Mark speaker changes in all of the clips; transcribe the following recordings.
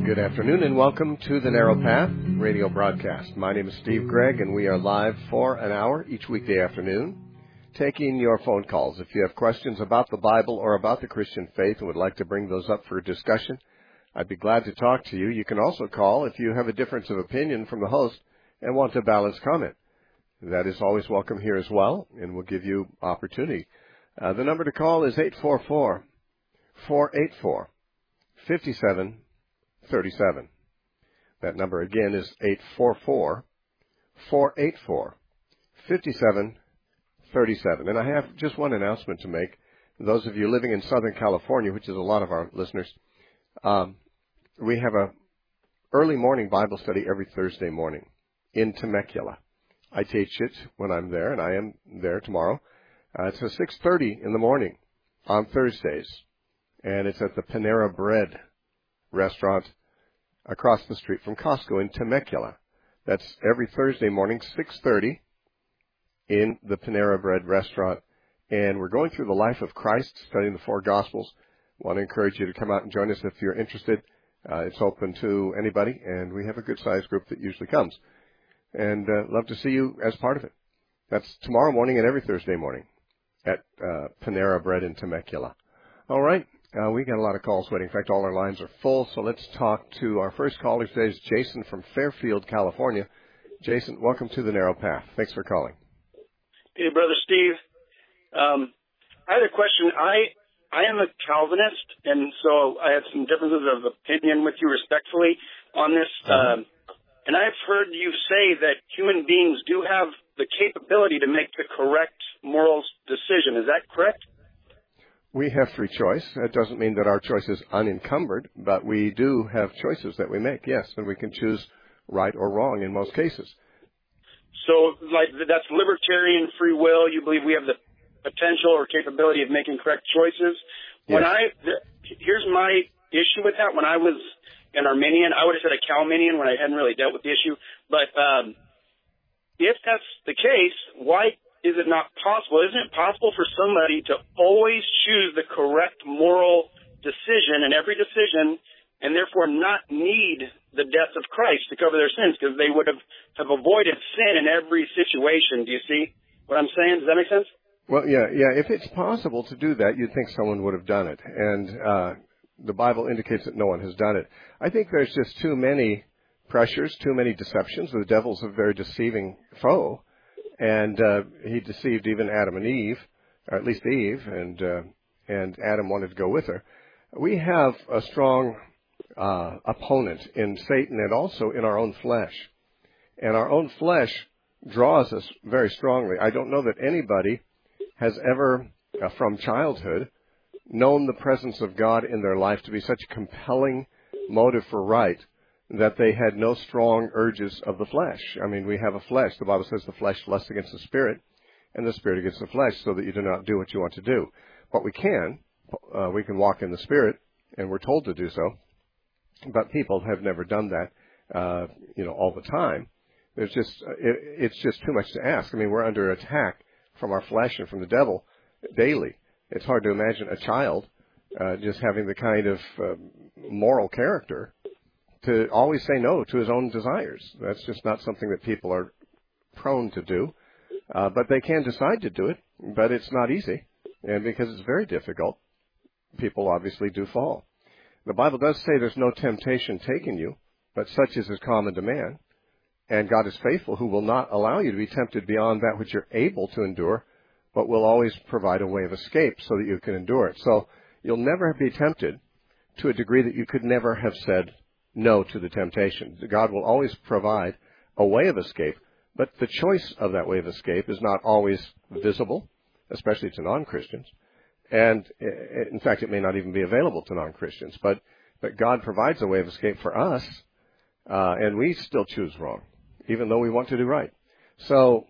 Speaker 1: Good afternoon and welcome to the Narrow Path radio broadcast. My name is Steve Gregg and we are live for an hour each weekday afternoon taking your phone calls. If you have questions about the Bible or about the Christian faith and would like to bring those up for discussion, I'd be glad to talk to you. You can also call if you have a difference of opinion from the host and want a balanced comment. That is always welcome here as well, and we'll give you opportunity. The number to call is 844-484-5737. That number again is 844-484-5737. And I have just one announcement to make. Those of you living in Southern California, which is a lot of our listeners, we have a early morning Bible study every Thursday morning in Temecula. I teach it when I'm there, and I am there tomorrow. It's at 6:30 in the morning on Thursdays, and it's at the Panera Bread restaurant across the street from Costco in Temecula. That's every Thursday morning, 6:30, in the Panera Bread restaurant. And we're going through the life of Christ, studying the four Gospels. I want to encourage you to come out and join us if you're interested. It's open to anybody, and we have a good-sized group that usually comes. And love to see you as part of it. That's tomorrow morning and every Thursday morning at Panera Bread in Temecula. All right. We got a lot of calls waiting. In fact, all our lines are full. So let's talk to our first caller today. Is Jason from Fairfield, California. Jason, welcome to the Narrow Path. Thanks for calling.
Speaker 2: Hey, Brother Steve. I had a question. I am a Calvinist, and so I have some differences of opinion with you respectfully on this. And I've heard you say that human beings do have the capability to make the correct moral decision. Is that correct?
Speaker 1: We have free choice. That doesn't mean that our choice is unencumbered, but we do have choices that we make, yes, and we can choose right or wrong in most cases.
Speaker 2: So, like, that's libertarian free will. You believe we have the potential or capability of making correct choices.
Speaker 1: Yes.
Speaker 2: Here's my issue with that. When I was an Arminian, I would have said a Calminian when I hadn't really dealt with the issue. But if that's the case, why is it not possible? Isn't it possible for somebody to always choose the correct moral decision in every decision and therefore not need the death of Christ to cover their sins because they would have avoided sin in every situation? Do you see what I'm saying? Does that make sense?
Speaker 1: Well, yeah. If it's possible to do that, you'd think someone would have done it. And the Bible indicates that no one has done it. I think there's just too many pressures, too many deceptions. The devil's a very deceiving foe. And he deceived even Adam and Eve, or at least Eve, and Adam wanted to go with her. We have a strong opponent in Satan and also in our own flesh. And our own flesh draws us very strongly. I don't know that anybody has ever, from childhood, known the presence of God in their life to be such a compelling motive for right that they had no strong urges of the flesh. I mean, we have a flesh. The Bible says the flesh lusts against the spirit, and the spirit against the flesh, so that you do not do what you want to do. But we can walk in the spirit, and we're told to do so. But people have never done that, all the time. It's just too much to ask. I mean, we're under attack from our flesh and from the devil daily. It's hard to imagine a child just having the kind of moral character to always say no to his own desires. That's just not something that people are prone to do. But they can decide to do it, but it's not easy. And because it's very difficult, people obviously do fall. The Bible does say there's no temptation taken you, but such is common to man. And God is faithful, who will not allow you to be tempted beyond that which you're able to endure, but will always provide a way of escape so that you can endure it. So you'll never be tempted to a degree that you could never have said no to the temptation. God will always provide a way of escape, but the choice of that way of escape is not always visible, especially to non-Christians. And in fact, it may not even be available to non-Christians. But God provides a way of escape for us, and we still choose wrong, even though we want to do right. So,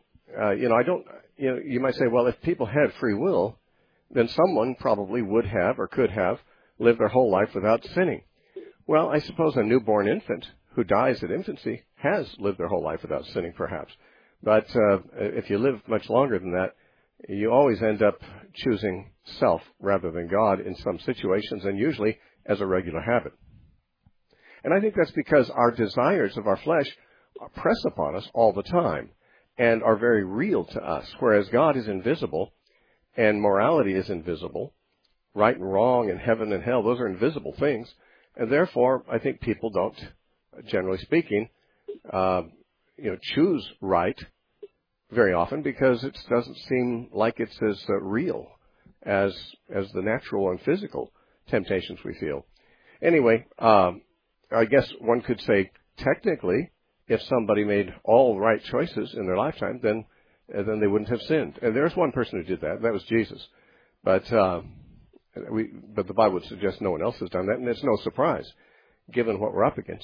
Speaker 1: you might say, well, if people had free will, then someone probably would have or could have lived their whole life without sinning. Well, I suppose a newborn infant who dies at infancy has lived their whole life without sinning, perhaps. But if you live much longer than that, you always end up choosing self rather than God in some situations, and usually as a regular habit. And I think that's because our desires of our flesh press upon us all the time and are very real to us, whereas God is invisible and morality is invisible. Right and wrong and heaven and hell, those are invisible things. And therefore, I think people don't, generally speaking, choose right very often because it doesn't seem like it's as real as the natural and physical temptations we feel. Anyway, I guess one could say technically, if somebody made all right choices in their lifetime, then they wouldn't have sinned. And there's one person who did that, and that was Jesus. But the Bible would suggest no one else has done that, and it's no surprise, given what we're up against.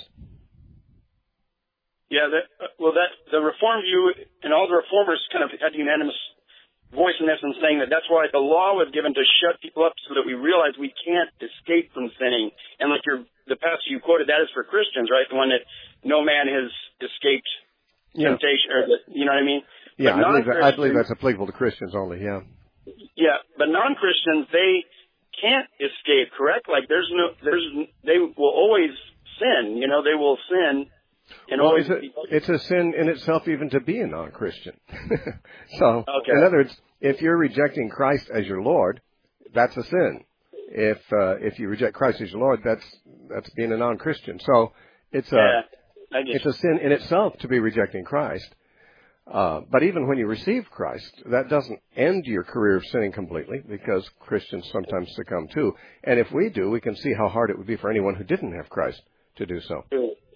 Speaker 2: Yeah, the Reformed view, and all the Reformers kind of had unanimous voice in this and saying that's why the law was given to shut people up so that we realize we can't escape from sinning. And like the passage you quoted, that is for Christians, right? The one that no man has escaped temptation, or you know what I mean?
Speaker 1: Yeah, I believe that's applicable to Christians only, yeah.
Speaker 2: Yeah, but non-Christians, they can't escape, correct? Like they will always sin, they will sin. And
Speaker 1: well, it's a sin in itself even to be a non-Christian. So, in other words, if you're rejecting Christ as your Lord, that's a sin. If you reject Christ as your Lord, that's being a non-Christian. So it's a sin in itself to be rejecting Christ. But even when you receive Christ, that doesn't end your career of sinning completely, because Christians sometimes succumb too. And if we do, we can see how hard it would be for anyone who didn't have Christ to do so.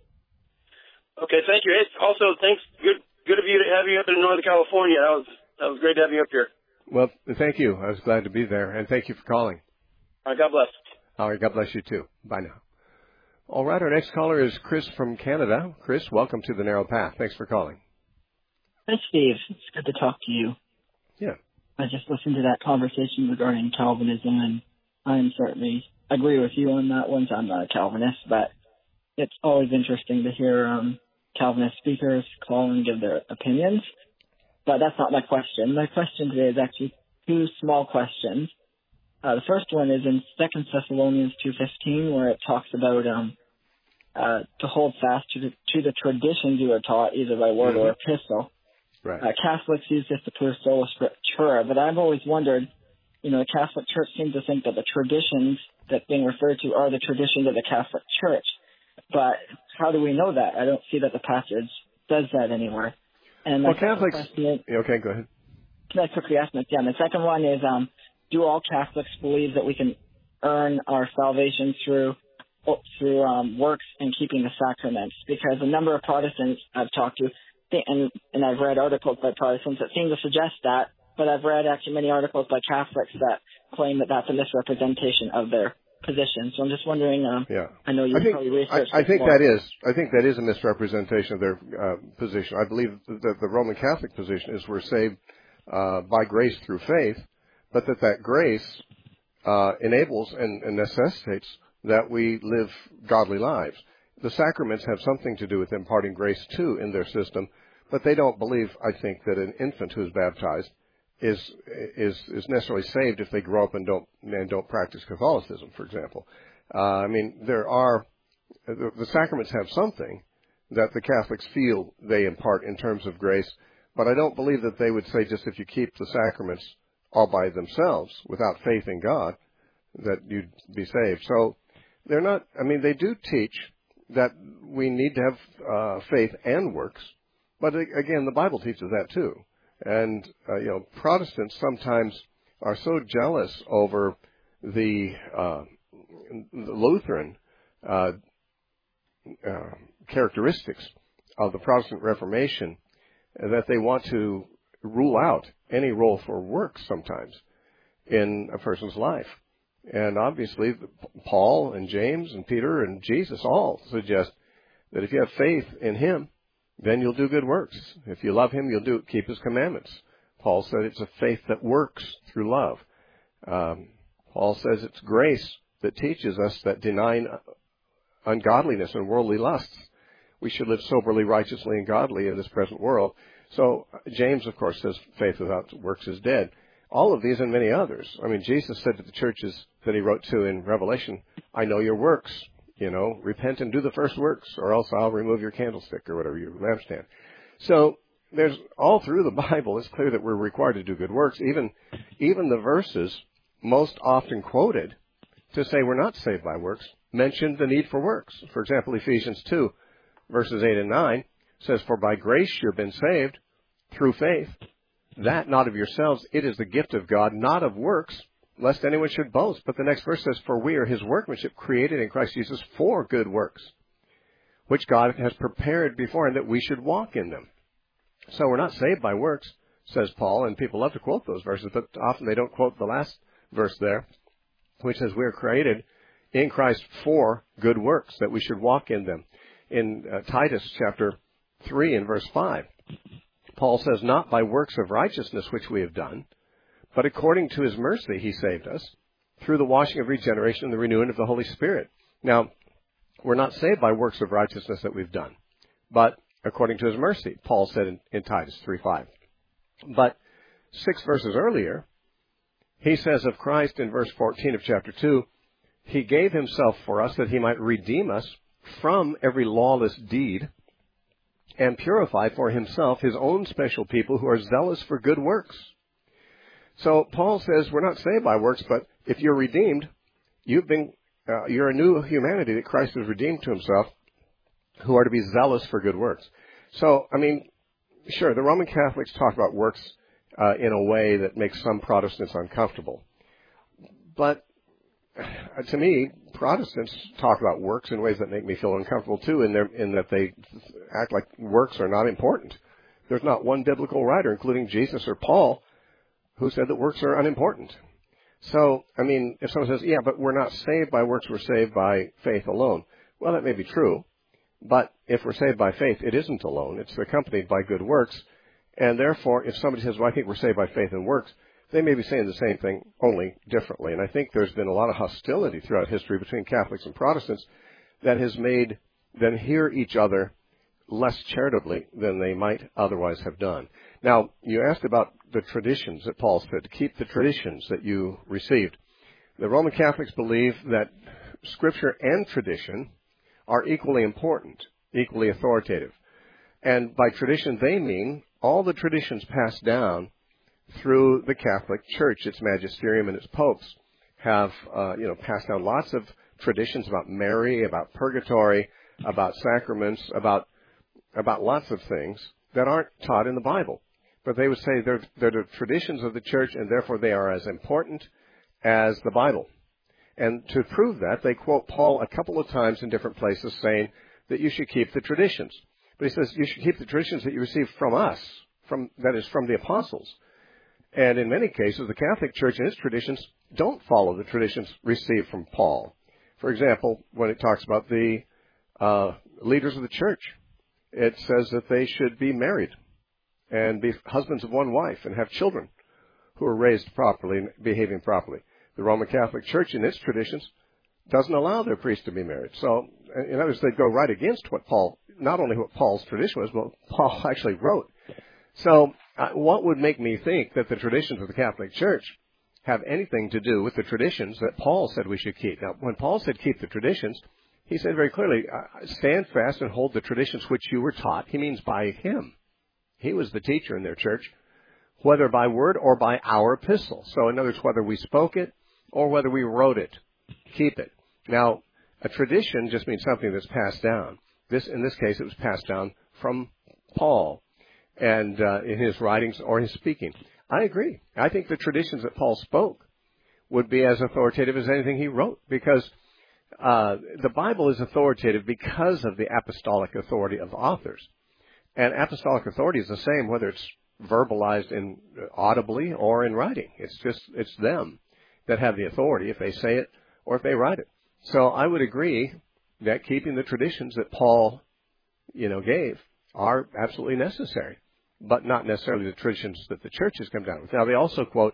Speaker 2: Okay, thank you. Also, thanks. Good of you to have you up in Northern California. That was great to have you up here.
Speaker 1: Well, thank you. I was glad to be there, and thank you for calling.
Speaker 2: All right, God bless.
Speaker 1: All right, God bless you too. Bye now. All right, our next caller is Chris from Canada. Chris, welcome to The Narrow Path. Thanks for calling.
Speaker 3: Hi, Steve. It's good to talk to you.
Speaker 1: Yeah.
Speaker 3: I just listened to that conversation regarding Calvinism, and I certainly agree with you on that one. I'm not a Calvinist, but it's always interesting to hear Calvinist speakers call and give their opinions. But that's not my question. My question today is actually two small questions. The first one is in 2 Thessalonians 2:15, where it talks about to hold fast to the traditions you are taught, either by word or epistle.
Speaker 1: Right.
Speaker 3: Catholics use this to prove sola scriptura, but I've always wondered, the Catholic Church seems to think that the traditions that being referred to are the traditions of the Catholic Church. But how do we know that? I don't see that the passage says that anywhere. And
Speaker 1: Catholics... Okay, go ahead.
Speaker 3: Can I quickly ask them again? The second one is, do all Catholics believe that we can earn our salvation through works and keeping the sacraments? Because a number of Protestants I've talked to, and I've read articles by Protestants that seem to suggest that, but I've read actually many articles by Catholics that claim that that's a misrepresentation of their position. So I'm just wondering, I know you probably researched
Speaker 1: I think that is a misrepresentation of their position. I believe that the Roman Catholic position is we're saved by grace through faith, but that grace enables and necessitates that we live godly lives. The sacraments have something to do with imparting grace too in their system, but they don't believe, I think, that an infant who's baptized is necessarily saved if they grow up and don't practice Catholicism, for example. The sacraments have something that the Catholics feel they impart in terms of grace, but I don't believe that they would say just if you keep the sacraments all by themselves without faith in God that you'd be saved. So they're not. They do teach that we need to have faith and works, but again, the Bible teaches that too. And, Protestants sometimes are so jealous over the Lutheran characteristics of the Protestant Reformation that they want to rule out any role for works sometimes in a person's life. And obviously, Paul and James and Peter and Jesus all suggest that if you have faith in Him, then you'll do good works. If you love Him, you'll keep His commandments. Paul said it's a faith that works through love. Paul says it's grace that teaches us that denying ungodliness and worldly lusts, we should live soberly, righteously, and godly in this present world. So James, of course, says faith without works is dead. All of these and many others. Jesus said to the churches that He wrote to in Revelation, I know your works. repent and do the first works, or else I'll remove your candlestick or whatever, your lampstand. So there's all through the Bible, it's clear that we're required to do good works. Even the verses most often quoted to say we're not saved by works mention the need for works. For example, Ephesians 2, verses 8 and 9 says, "For by grace you've been saved through faith, that not of yourselves, it is the gift of God, not of works, lest anyone should boast." But the next verse says, "For we are his workmanship, created in Christ Jesus for good works, which God has prepared beforehand that we should walk in them." So we're not saved by works, says Paul, and people love to quote those verses, but often they don't quote the last verse there, which says we are created in Christ for good works, that we should walk in them. In Titus chapter 3 and verse 5, Paul says, "Not by works of righteousness which we have done, but according to his mercy he saved us, through the washing of regeneration and the renewing of the Holy Spirit." Now, we're not saved by works of righteousness that we've done, but according to his mercy, Paul said in Titus 3:5. But 6 verses earlier, he says of Christ in verse 14 of chapter 2, "He gave himself for us that he might redeem us from every lawless deed and purify for himself his own special people who are zealous for good works." So Paul says we're not saved by works, but if you're redeemed, you're a new humanity that Christ has redeemed to himself, who are to be zealous for good works. So, sure, the Roman Catholics talk about works in a way that makes some Protestants uncomfortable. But to me, Protestants talk about works in ways that make me feel uncomfortable too, in that they act like works are not important. There's not one biblical writer, including Jesus or Paul, who said that works are unimportant. So, if someone says, "Yeah, but we're not saved by works, we're saved by faith alone." Well, that may be true. But if we're saved by faith, it isn't alone. It's accompanied by good works. And therefore, if somebody says, "Well, I think we're saved by faith and works," they may be saying the same thing, only differently. And I think there's been a lot of hostility throughout history between Catholics and Protestants that has made them hear each other less charitably than they might otherwise have done. Now, you asked about the traditions that Paul said, to keep the traditions that you received. The Roman Catholics believe that Scripture and tradition are equally important, equally authoritative. And by tradition, they mean all the traditions passed down through the Catholic Church. Its magisterium and its popes have, passed down lots of traditions about Mary, about purgatory, about sacraments, about lots of things that aren't taught in the Bible. But they would say they're the traditions of the Church, and therefore they are as important as the Bible. And to prove that, they quote Paul a couple of times in different places saying that you should keep the traditions. But he says you should keep the traditions that you received from us, that is, from the apostles. And in many cases, the Catholic Church and its traditions don't follow the traditions received from Paul. For example, when it talks about the leaders of the church, it says that they should be married and be husbands of one wife and have children who are raised properly and behaving properly. The Roman Catholic Church in its traditions doesn't allow their priests to be married. So, in other words, they go right against not only what Paul's tradition was, but Paul actually wrote. So, what would make me think that the traditions of the Catholic Church have anything to do with the traditions that Paul said we should keep? Now, when Paul said keep the traditions, he said very clearly, stand fast and hold the traditions which you were taught. He means by him. He was the teacher in their church, whether by word or by our epistle. So, in other words, whether we spoke it or whether we wrote it, keep it. Now, a tradition just means something that's passed down. In this case, it was passed down from Paul, and in his writings or his speaking. I agree. I think the traditions that Paul spoke would be as authoritative as anything he wrote, because the Bible is authoritative because of the apostolic authority of authors. And apostolic authority is the same whether it's verbalized audibly or in writing. It's them that have the authority if they say it or if they write it. So I would agree that keeping the traditions that Paul, gave are absolutely necessary, but not necessarily the traditions that the church has come down with. Now, they also quote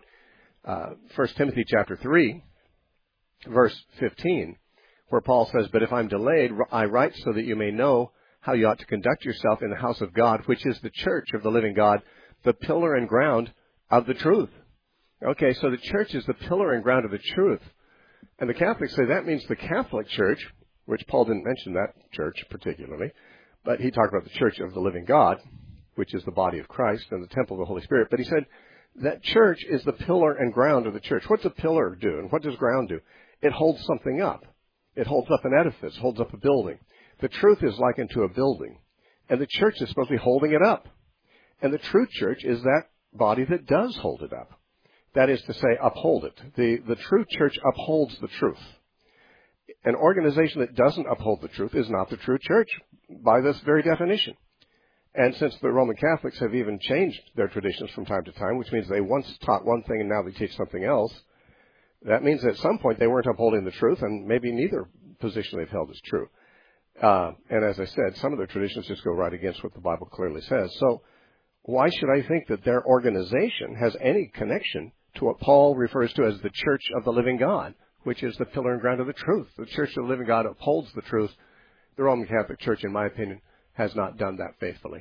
Speaker 1: 1 Timothy chapter 3, verse 15, where Paul says, "But if I'm delayed, I write so that you may know how you ought to conduct yourself in the house of God, which is the church of the living God, the pillar and ground of the truth." Okay, so the church is the pillar and ground of the truth. And the Catholics say that means the Catholic Church which Paul didn't mention that church particularly, but he talked about the church of the living God, which is the body of Christ and the temple of the Holy Spirit. But he said that church is the pillar and ground of the church. What's a pillar do, and what does ground do? It holds something up. It holds up an edifice, holds up a building. The truth is likened to a building, and the church is supposed to be holding it up. And the true church is that body that does hold it up. That is to say, uphold it. The true church upholds the truth. An organization that doesn't uphold the truth is not the true church by this very definition. And since the Roman Catholics have even changed their traditions from time to time, which means they once taught one thing and now they teach something else, that means at some point they weren't upholding the truth, and maybe neither position they've held is true. And as I said, some of their traditions just go right against what the Bible clearly says. So why should I think that their organization has any connection to what Paul refers to as the church of the living God, which is the pillar and ground of the truth? The church of the living God upholds the truth. The Roman Catholic Church, in my opinion, has not done that faithfully.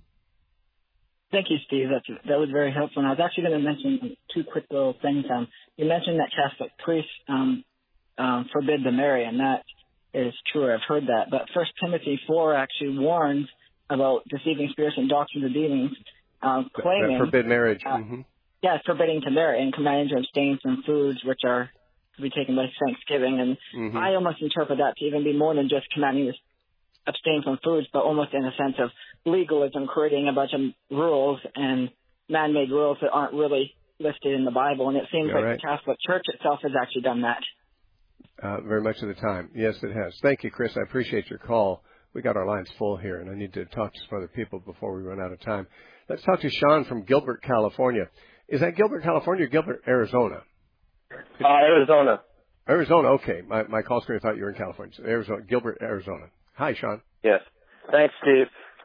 Speaker 3: Thank you, Steve. That was very helpful. And I was actually going to mention two quick little things. You mentioned that Catholic priests forbid to marry, and that is true. I've heard that. But 1 Timothy 4 actually warns about deceiving spirits and doctrines of demons, claiming...
Speaker 1: That forbid marriage.
Speaker 3: Yeah, forbidding to marry and commanding to abstain from foods which are to be taken by Thanksgiving. And I almost interpret that to even be more than just commanding to abstain from foods, but almost in a sense of legalism, creating a bunch of rules and man-made rules that aren't really listed in the Bible. And it seems like the Catholic Church itself has actually done that.
Speaker 1: Very much of the time. Yes, it has. Thank you, Chris. I appreciate your call. We got our lines full here, and I need to talk to some other people before we run out of time. Let's talk to Sean from Gilbert, California. Is that Gilbert, California, or Gilbert, Arizona?
Speaker 4: Arizona.
Speaker 1: Arizona, okay. My call screen thought you were in California. So Arizona, Gilbert, Arizona. Hi, Sean.
Speaker 4: Yes. Thanks, Steve.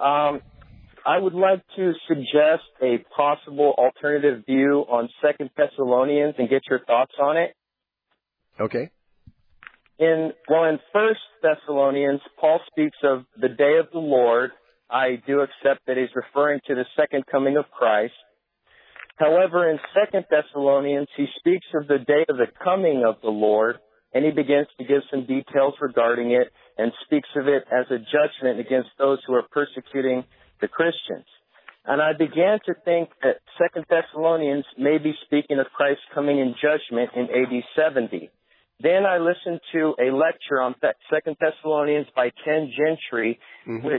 Speaker 4: I would like to suggest a possible alternative view on 2 Thessalonians and get your thoughts on it.
Speaker 1: Okay.
Speaker 4: In 1 Thessalonians, Paul speaks of the day of the Lord. I do accept that he's referring to the second coming of Christ. However, in 2 Thessalonians, he speaks of the day of the coming of the Lord, and he begins to give some details regarding it and speaks of it as a judgment against those who are persecuting the Christians. And I began to think that 2 Thessalonians may be speaking of Christ coming in judgment in AD 70. Then I listened to a lecture on 2 Thessalonians by Ken Gentry, which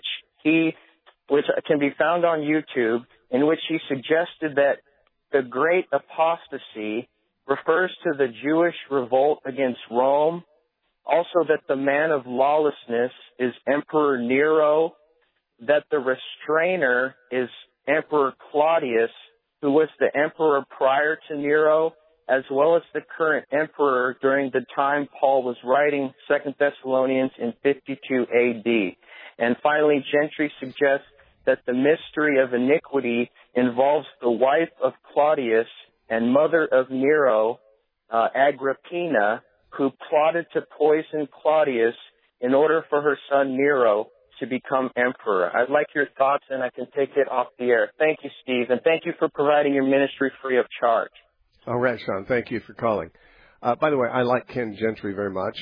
Speaker 4: can be found on YouTube, in which he suggested that the great apostasy refers to the Jewish revolt against Rome, also that the man of lawlessness is Emperor Nero, that the restrainer is Emperor Claudius, who was the emperor prior to Nero, as well as the current emperor during the time Paul was writing 2 Thessalonians in 52 AD. And finally, Gentry suggests that the mystery of iniquity involves the wife of Claudius and mother of Nero, Agrippina, who plotted to poison Claudius in order for her son Nero to become emperor. I'd like your thoughts, and I can take it off the air. Thank you, Steve, and thank you for providing your ministry free of charge.
Speaker 1: All right, Sean. Thank you for calling. By the way, I like Ken Gentry very much.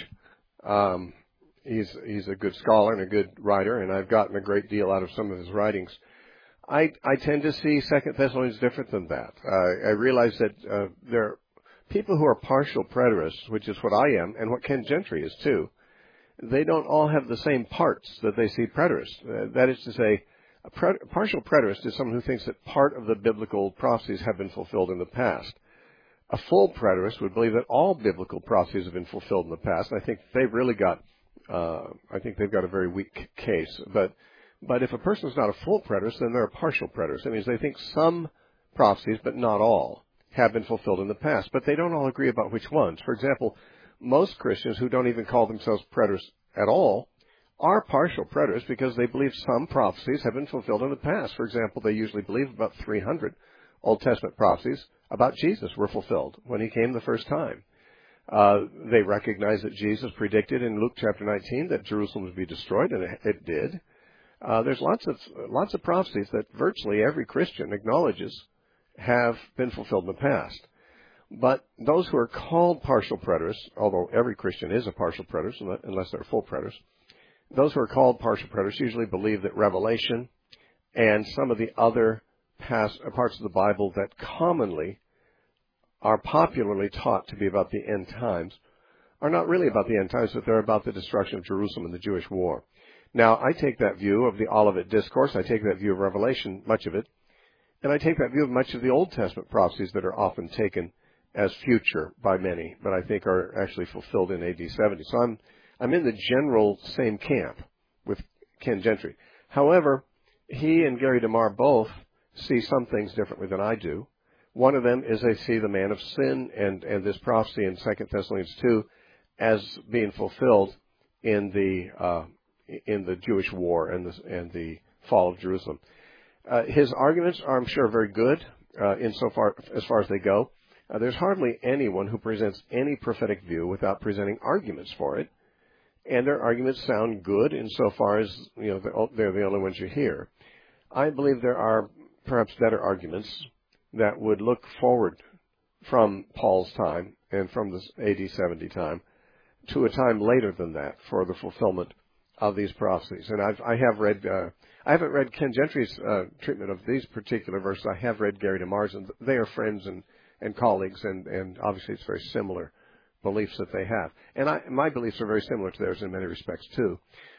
Speaker 1: He's a good scholar and a good writer, and I've gotten a great deal out of some of his writings. I tend to see 2 Thessalonians different than that. I realize that there are people who are partial preterists, which is what I am, and what Ken Gentry is too. They don't all have the same parts that they see preterists. That is to say, a partial preterist is someone who thinks that part of the biblical prophecies have been fulfilled in the past. A full preterist would believe that all biblical prophecies have been fulfilled in the past. And I think they've really got, they've got a very weak case. But if a person is not a full preterist, then they're a partial preterist. That means they think some prophecies, but not all, have been fulfilled in the past. But they don't all agree about which ones. For example, most Christians who don't even call themselves preterists at all are partial preterists because they believe some prophecies have been fulfilled in the past. For example, they usually believe about 300 Old Testament prophecies about Jesus were fulfilled when he came the first time. They recognize that Jesus predicted in Luke chapter 19 that Jerusalem would be destroyed, and it did. There's lots of prophecies that virtually every Christian acknowledges have been fulfilled in the past. But those who are called partial preterists, although every Christian is a partial preterist unless they're full preterists, those who are called partial preterists usually believe that Revelation and some of the other parts of the Bible that commonly are popularly taught to be about the end times are not really about the end times, but they're about the destruction of Jerusalem and the Jewish war. Now, I take that view of the Olivet Discourse, I take that view of Revelation, much of it, and I take that view of much of the Old Testament prophecies that are often taken as future by many, but I think are actually fulfilled in AD 70. So I'm in the general same camp with Ken Gentry. However, he and Gary DeMar both see some things differently than I do. One of them is they see the man of sin and this prophecy in 2 Thessalonians 2 as being fulfilled in the Jewish war and the fall of Jerusalem. His arguments are, I'm sure, very good insofar as far as they go. There's hardly anyone who presents any prophetic view without presenting arguments for it, and their arguments sound good insofar as they're the only ones you hear. I believe there are perhaps better arguments that would look forward from Paul's time and from this AD 70 time to a time later than that for the fulfillment of these prophecies. And I haven't read Ken Gentry's treatment of these particular verses. I have read Gary DeMar's, and they are friends and colleagues, and obviously it's very similar beliefs that they have. And my beliefs are very similar to theirs in many respects too.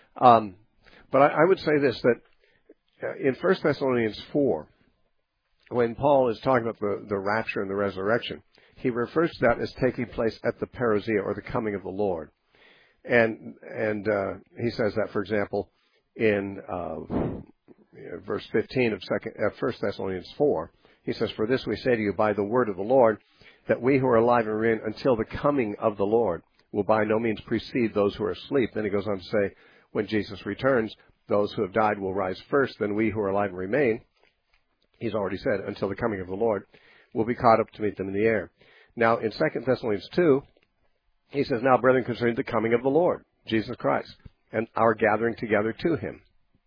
Speaker 1: But I would say this, that in 1 Thessalonians 4, when Paul is talking about the rapture and the resurrection, he refers to that as taking place at the parousia, or the coming of the Lord. And he says that, for example, in verse 15 of 1 Thessalonians 4. He says, "For this we say to you by the word of the Lord, that we who are alive and remain until the coming of the Lord will by no means precede those who are asleep." Then he goes on to say, when Jesus returns, those who have died will rise first, then we who are alive and remain, he's already said, until the coming of the Lord, will be caught up to meet them in the air. Now, in 2 Thessalonians 2, he says, "Now, brethren, concerning the coming of the Lord, Jesus Christ, and our gathering together to him."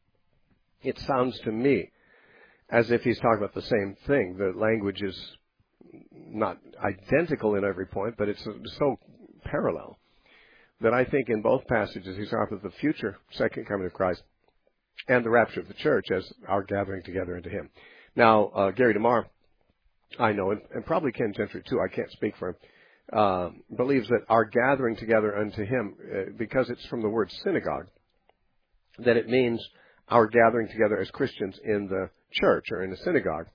Speaker 1: It sounds to me as if he's talking about the same thing. The language is not identical in every point, but it's so parallel that I think in both passages he's talking about the future second coming of Christ and the rapture of the church as our gathering together into him. Now, Gary DeMar, I know, and probably Ken Gentry too, I can't speak for him, believes that our gathering together unto him, because it's from the word synagogue, that it means our gathering together as Christians in the church or in the synagogue.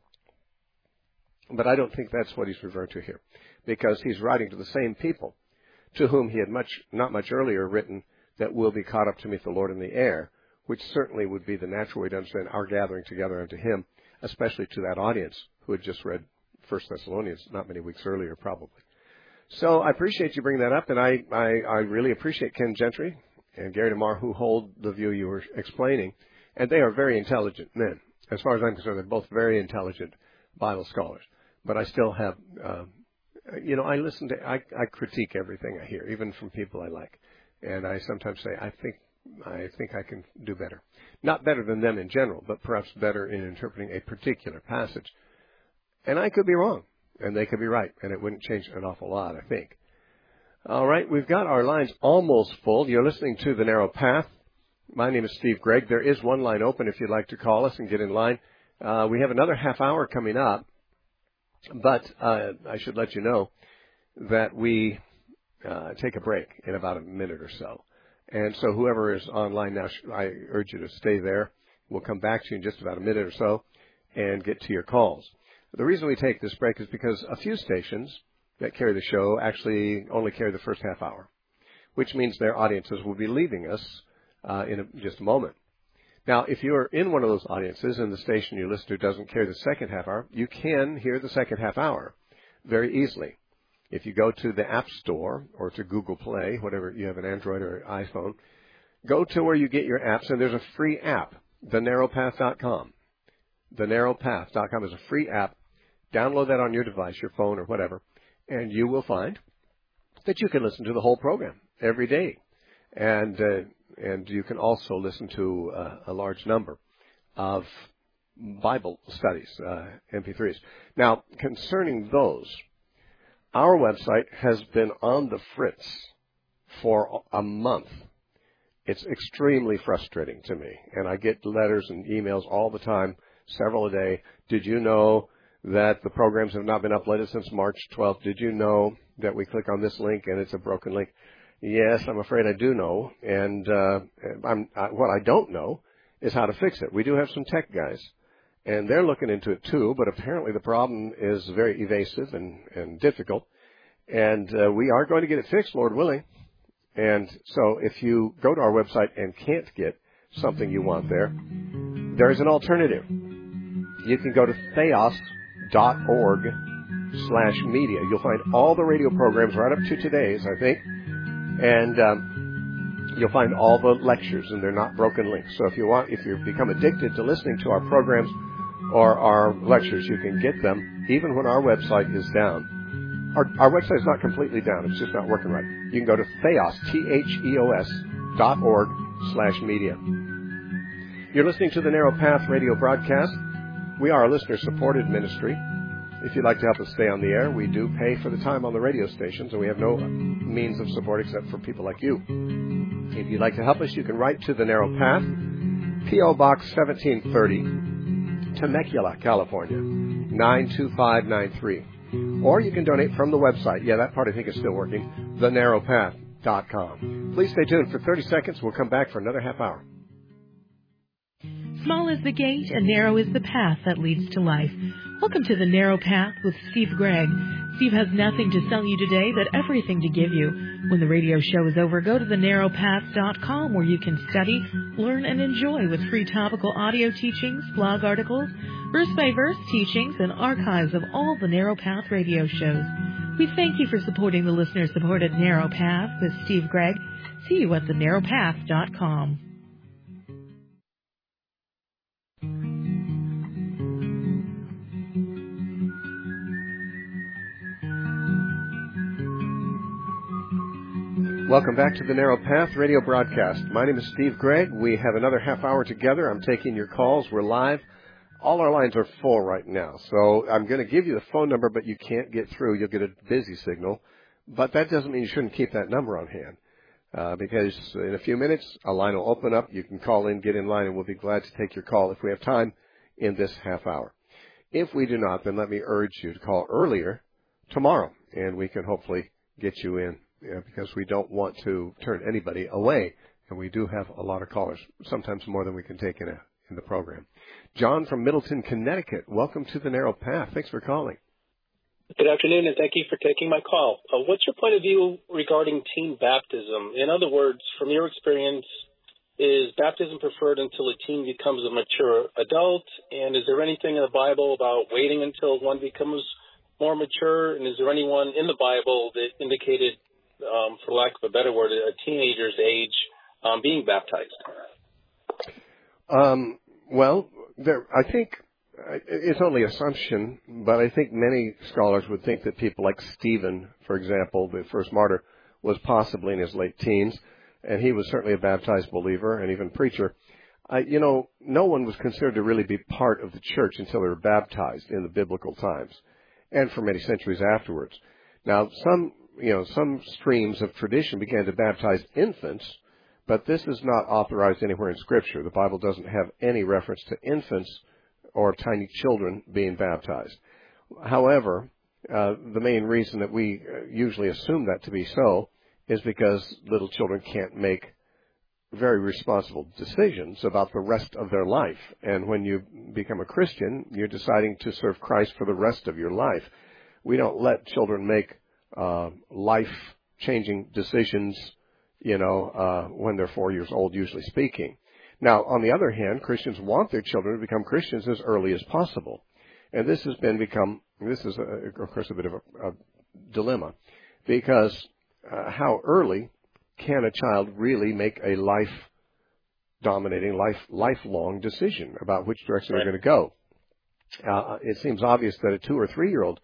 Speaker 1: But I don't think that's what he's referring to here, because he's writing to the same people to whom he had not much earlier written that we'll be caught up to meet the Lord in the air, which certainly would be the natural way to understand our gathering together unto him, especially to that audience who had just read 1 Thessalonians not many weeks earlier, probably. So I appreciate you bringing that up, and I really appreciate Ken Gentry and Gary DeMar, who hold the view you were explaining, and they are very intelligent men. As far as I'm concerned, they're both very intelligent Bible scholars. But I still have, I critique everything I hear, even from people I like. And I sometimes say, I think I can do better. Not better than them in general, but perhaps better in interpreting a particular passage. And I could be wrong, and they could be right, and it wouldn't change an awful lot, I think. All right, we've got our lines almost full. You're listening to The Narrow Path. My name is Steve Gregg. There is one line open if you'd like to call us and get in line. We have another half hour coming up, but I should let you know that we take a break in about a minute or so. And so whoever is online now, I urge you to stay there. We'll come back to you in just about a minute or so and get to your calls. The reason we take this break is because a few stations that carry the show actually only carry the first half hour, which means their audiences will be leaving us in just a moment. Now, if you're in one of those audiences and the station you listen to doesn't carry the second half hour, you can hear the second half hour very easily. If you go to the App Store or to Google Play, whatever, you have an Android or iPhone, go to where you get your apps, and there's a free app, thenarrowpath.com. Thenarrowpath.com is a free app. Download that on your device, your phone or whatever, and you will find that you can listen to the whole program every day. And you can also listen to a large number of Bible studies, MP3s. Now, concerning those, our website has been on the fritz for a month. It's extremely frustrating to me, and I get letters and emails all the time, several a day. Did you know that the programs have not been uploaded since March 12th? Did you know that we click on this link and it's a broken link? Yes, I'm afraid I do know, and what I don't know is how to fix it. We do have some tech guys, and they're looking into it too, but apparently the problem is very evasive and difficult, and we are going to get it fixed, Lord willing. And so if you go to our website and can't get something you want there is an alternative. You can go to theos.org/media. You'll find all the radio programs right up to today's, I think, and you'll find all the lectures, and they're not broken links. So if you've become addicted to listening to our programs or our lectures, you can get them even when our website is down. Our website is not completely down. It's just not working right. You can go to theos, theos.org/media. You're listening to the Narrow Path radio broadcast. We are a listener-supported ministry. If you'd like to help us stay on the air, we do pay for the time on the radio stations, and we have no means of support except for people like you. If you'd like to help us, you can write to the Narrow Path, P.O. Box 1730, Temecula, California, 92593. Or you can donate from the website. Yeah, that part I think is still working, thenarrowpath.com. Please stay tuned for 30 seconds. We'll come back for another half hour.
Speaker 5: Small is the gate and narrow is the path that leads to life. Welcome to The Narrow Path with Steve Gregg. Steve has nothing to sell you today, but everything to give you. When the radio show is over, go to thenarrowpath.com where you can study, learn, and enjoy with free topical audio teachings, blog articles, verse-by-verse teachings, and archives of all the Narrow Path radio shows. We thank you for supporting the listener-supported Narrow Path with Steve Gregg. See you at thenarrowpath.com.
Speaker 1: Welcome back to the Narrow Path radio broadcast. My name is Steve Gregg. We have another half hour together. I'm taking your calls. We're live. All our lines are full right now. So I'm going to give you the phone number, but you can't get through. You'll get a busy signal. But that doesn't mean you shouldn't keep that number on hand. Because in a few minutes, a line will open up. You can call in, get in line, and we'll be glad to take your call if we have time in this half hour. If we do not, then let me urge you to call earlier tomorrow, and we can hopefully get you in. Because we don't want to turn anybody away, and we do have a lot of callers, sometimes more than we can take in the program. John from Middleton, Connecticut, welcome to the Narrow Path. Thanks for calling.
Speaker 6: Good afternoon, and thank you for taking my call. What's your point of view regarding teen baptism? In other words, from your experience, is baptism preferred until a teen becomes a mature adult? And is there anything in the Bible about waiting until one becomes more mature? And is there anyone in the Bible that indicated, for lack of a better word, a teenager's age being baptized?
Speaker 1: Well, I think it's only assumption, but I think many scholars would think that people like Stephen, for example, the first martyr, was possibly in his late teens, and he was certainly a baptized believer and even preacher. No one was considered to really be part of the church until they were baptized in the biblical times, and for many centuries afterwards. Now, some streams of tradition began to baptize infants, but this is not authorized anywhere in Scripture. The Bible doesn't have any reference to infants or tiny children being baptized. However, the main reason that we usually assume that to be so is because little children can't make very responsible decisions about the rest of their life. And when you become a Christian, you're deciding to serve Christ for the rest of your life. We don't let children make life-changing decisions, when they're 4 years old, usually speaking. Now, on the other hand, Christians want their children to become Christians as early as possible. And this is, of course, a bit of a dilemma, because how early can a child really make a lifelong decision about which direction they're going to go? It seems obvious that a 2 or 3 year old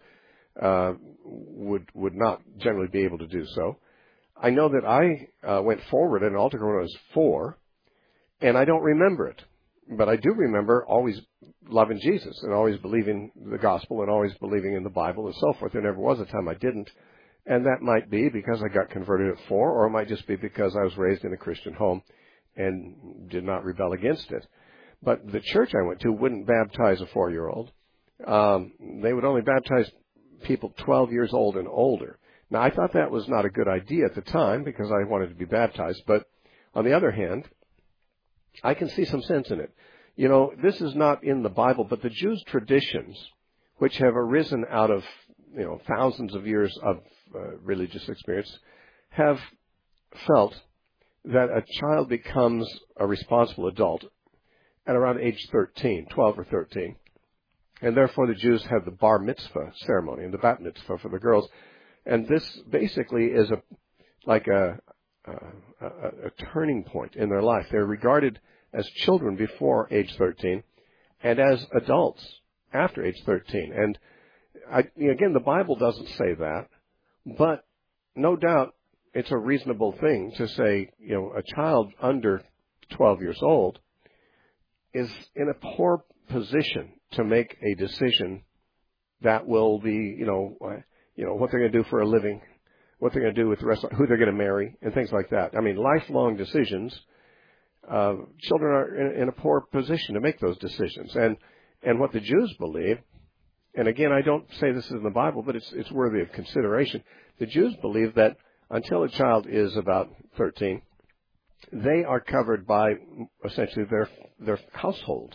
Speaker 1: would not generally be able to do so. I know that I went forward at an altar call when I was 4, and I don't remember it. But I do remember always loving Jesus and always believing the gospel and always believing in the Bible and so forth. There never was a time I didn't. And that might be because I got converted at 4, or it might just be because I was raised in a Christian home and did not rebel against it. But the church I went to wouldn't baptize a 4-year-old. They would only baptize people 12 years old and older. Now, I thought that was not a good idea at the time because I wanted to be baptized. But on the other hand, I can see some sense in it. You know, this is not in the Bible, but the Jews' traditions, which have arisen out of, you know, thousands of years of religious experience, have felt that a child becomes a responsible adult at around age 13, 12 or 13. And therefore the Jews have the bar mitzvah ceremony and the bat mitzvah for the girls. And this basically is a turning point in their life. They're regarded as children before age 13 and as adults after age 13. And again, the Bible doesn't say that, but no doubt it's a reasonable thing to say, you know, a child under 12 years old is in a poor position to make a decision that will be, you know, what they're going to do for a living, what they're going to do with the rest, who they're going to marry, and things like that. I mean, lifelong decisions. Children are in a poor position to make those decisions. And what the Jews believe, and again, I don't say this is in the Bible, but it's worthy of consideration. The Jews believe that until a child is about 13, they are covered by essentially their household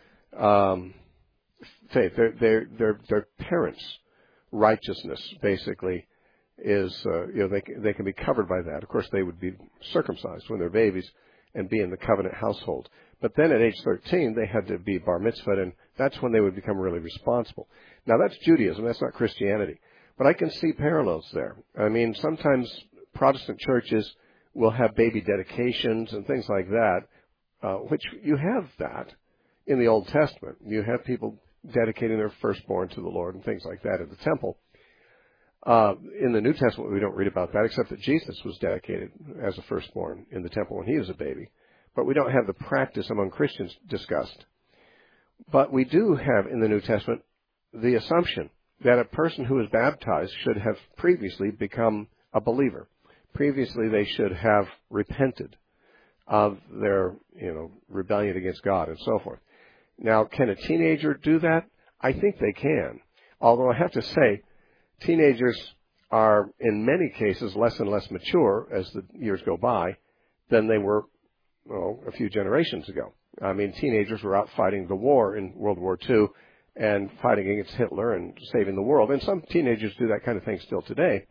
Speaker 1: faith. Their parents' righteousness basically is, they can be covered by that. Of course, they would be circumcised when they're babies and be in the covenant household. But then at age 13, they had to be bar mitzvahed, and that's when they would become really responsible. Now, that's Judaism. That's not Christianity. But I can see parallels there. I mean, sometimes Protestant churches will have baby dedications and things like that, which you have that in the Old Testament. You have people dedicating their firstborn to the Lord and things like that at the temple. In the New Testament, we don't read about that, except that Jesus was dedicated as a firstborn in the temple when he was a baby. But we don't have the practice among Christians discussed. But we do have in the New Testament the assumption that a person who is baptized should have previously become a believer. Previously, they should have repented of their, rebellion against God and so forth. Now, can a teenager do that? I think they can. Although I have to say, teenagers are, in many cases, less and less mature as the years go by than they were, a few generations ago. I mean, teenagers were out fighting the war in World War II and fighting against Hitler and saving the world. And some teenagers do that kind of thing still today.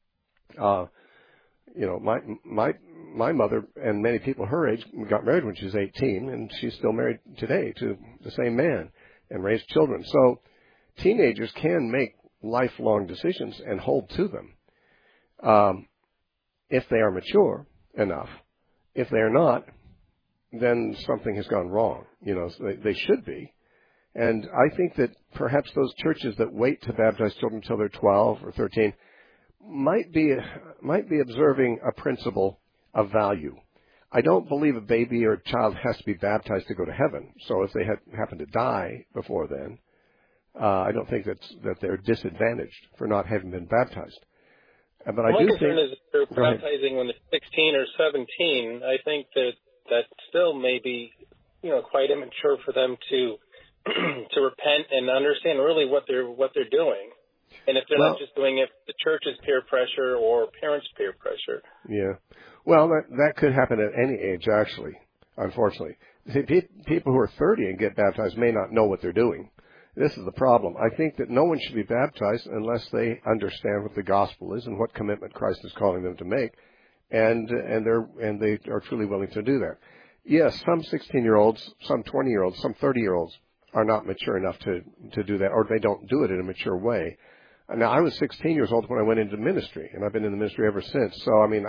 Speaker 1: My mother and many people her age got married when she was 18, and she's still married today to the same man and raised children. So teenagers can make lifelong decisions and hold to them if they are mature enough. If they are not, then something has gone wrong. They should be. And I think that perhaps those churches that wait to baptize children until they're 12 or 13 might be observing a principle of value. I don't believe a baby or a child has to be baptized to go to heaven. So if they happen to die before then, I don't think that they're disadvantaged for not having been baptized. But I do think
Speaker 6: is if they're baptizing when they're 16 or 17. I think that still may be, quite immature for them to repent and understand really what they're doing. And if they're not just doing it, the church's peer pressure or parents' peer pressure.
Speaker 1: Yeah. Well, that could happen at any age, actually, unfortunately. See, people who are 30 and get baptized may not know what they're doing. This is the problem. I think that no one should be baptized unless they understand what the gospel is and what commitment Christ is calling them to make, and they are truly willing to do that. Yes, some 16-year-olds, some 20-year-olds, some 30-year-olds are not mature enough to do that, or they don't do it in a mature way. Now, I was 16 years old when I went into ministry, and I've been in the ministry ever since. So, I mean,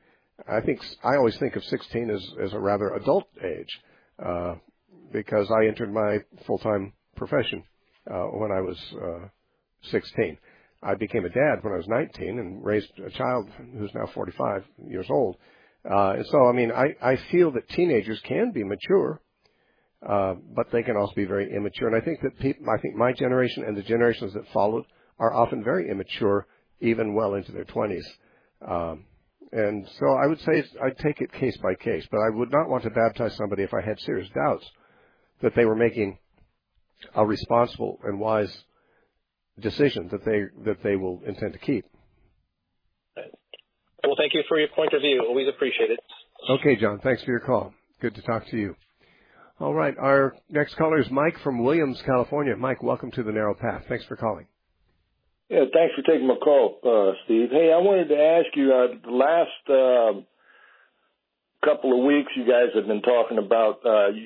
Speaker 1: I always think of 16 as a rather adult age, because I entered my full-time profession when I was 16. I became a dad when I was 19 and raised a child who's now 45 years old. And so, I mean, I feel that teenagers can be mature, but they can also be very immature. And I think that my generation and the generations that followed are often very immature, even well into their 20s. And so I would say I'd take it case by case, but I would not want to baptize somebody if I had serious doubts that they were making a responsible and wise decision that they will intend to keep.
Speaker 6: Well, thank you for your point of view. Always appreciate it.
Speaker 1: Okay, John. Thanks for your call. Good to talk to you. All right. Our next caller is Mike from Williams, California. Mike, welcome to the Narrow Path. Thanks for calling.
Speaker 7: Yeah, thanks for taking my call, Steve. Hey, I wanted to ask you, the last couple of weeks you guys have been talking about,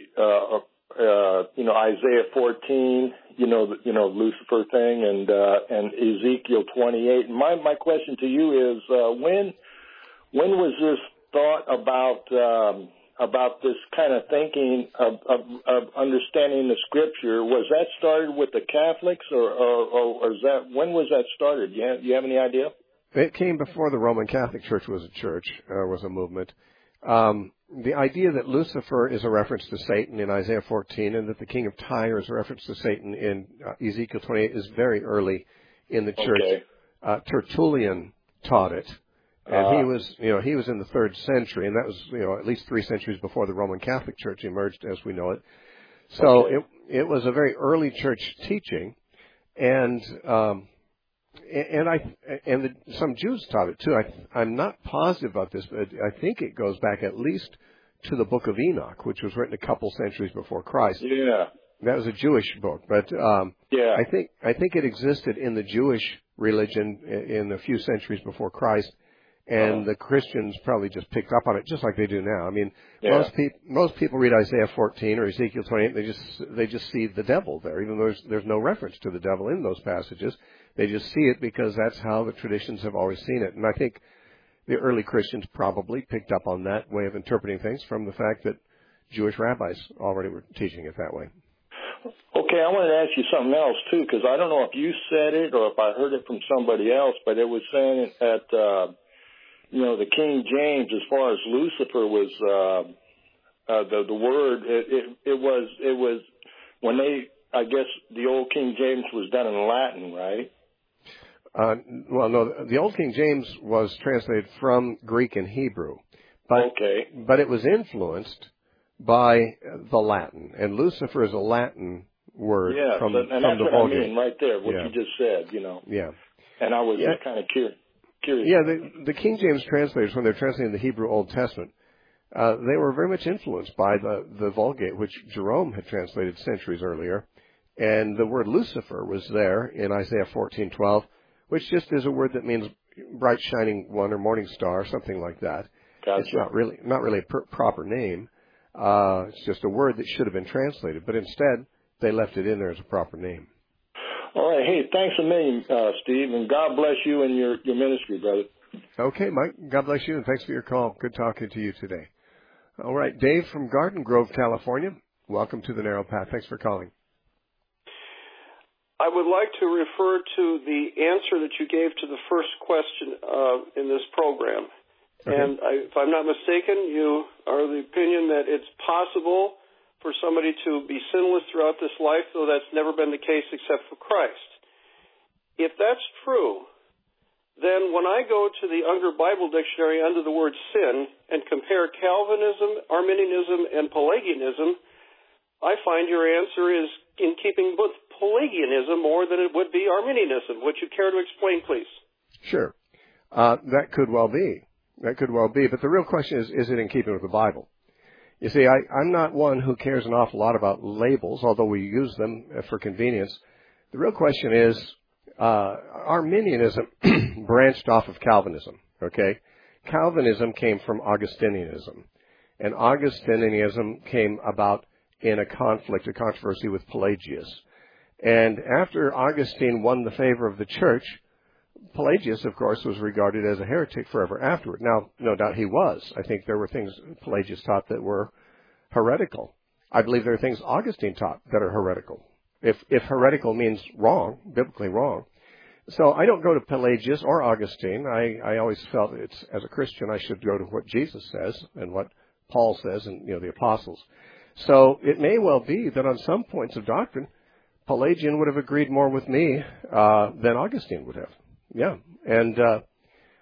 Speaker 7: Isaiah 14, Lucifer thing, and Ezekiel 28. And my question to you is, when was this thought about this kind of thinking of understanding the Scripture? Was that started with the Catholics, or is that, when was that started? Do you have any idea?
Speaker 1: It came before the Roman Catholic Church was a church, was a movement. The idea that Lucifer is a reference to Satan in Isaiah 14 and that the king of Tyre is a reference to Satan in Ezekiel 28 is very early in the church. Okay. Tertullian taught it. And he was in the 3rd century, and that was, at least 3 centuries before the Roman Catholic Church emerged as we know it. So okay. It was a very early church teaching, and some Jews taught it too. I'm not positive about this, but I think it goes back at least to the Book of Enoch, which was written a couple centuries before Christ.
Speaker 7: Yeah,
Speaker 1: that was a Jewish book, but I think it existed in the Jewish religion in a few centuries before Christ. And the Christians probably just picked up on it, just like they do now. I mean, most people read Isaiah 14 or Ezekiel 28, they just see the devil there, even though there's no reference to the devil in those passages. They just see it because that's how the traditions have always seen it. And I think the early Christians probably picked up on that way of interpreting things from the fact that Jewish rabbis already were teaching it that way.
Speaker 7: Okay, I wanted to ask you something else too, because I don't know if you said it or if I heard it from somebody else, but it was saying that the King James, as far as Lucifer was, the word, it was when I guess the old King James was done in Latin, right?
Speaker 1: Well, no, the old King James was translated from Greek and Hebrew, but it was influenced by the Latin, and Lucifer is a Latin word from the Vulgate. That's what I mean right there, what you just said, Yeah.
Speaker 7: And I was just kind of curious.
Speaker 1: Yeah, the King James translators, when they're translating the Hebrew Old Testament, they were very much influenced by the Vulgate, which Jerome had translated centuries earlier. And the word Lucifer was there in Isaiah 14:12, which just is a word that means bright shining one or morning star, something like that.
Speaker 7: Gotcha.
Speaker 1: It's not really a proper name. It's just a word that should have been translated, but instead they left it in there as a proper name.
Speaker 7: All right. Hey, thanks a million, Steve, and God bless you and your ministry, brother.
Speaker 1: Okay, Mike. God bless you, and thanks for your call. Good talking to you today. All right, Dave from Garden Grove, California. Welcome to the Narrow Path. Thanks for calling.
Speaker 8: I would like to refer to the answer that you gave to the first question in this program. Okay. And if I'm not mistaken, you are of the opinion that it's possible for somebody to be sinless throughout this life, though that's never been the case except for Christ. If that's true, then when I go to the Unger Bible Dictionary under the word sin and compare Calvinism, Arminianism, and Pelagianism, I find your answer is in keeping with Pelagianism more than it would be Arminianism. Would you care to explain, please?
Speaker 1: Sure. That could well be. But the real question is it in keeping with the Bible? You see, I'm not one who cares an awful lot about labels, although we use them for convenience. The real question is, Arminianism branched off of Calvinism, okay? Calvinism came from Augustinianism, and Augustinianism came about in a controversy with Pelagius. And after Augustine won the favor of the church, Pelagius, of course, was regarded as a heretic forever afterward. Now, no doubt he was. I think there were things Pelagius taught that were heretical. I believe there are things Augustine taught that are heretical. If heretical means wrong, biblically wrong. So I don't go to Pelagius or Augustine. I always felt as a Christian I should go to what Jesus says and what Paul says and the apostles. So it may well be that on some points of doctrine, Pelagian would have agreed more with me than Augustine would have. Yeah,